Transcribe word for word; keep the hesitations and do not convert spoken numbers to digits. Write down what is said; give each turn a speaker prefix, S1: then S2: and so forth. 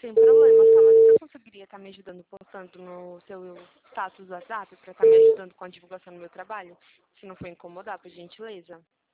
S1: sem problema, tá? Mas você conseguiria estar me ajudando postando no seu status do WhatsApp para estar me ajudando com a divulgação do meu trabalho? Se não for incomodar, por gentileza.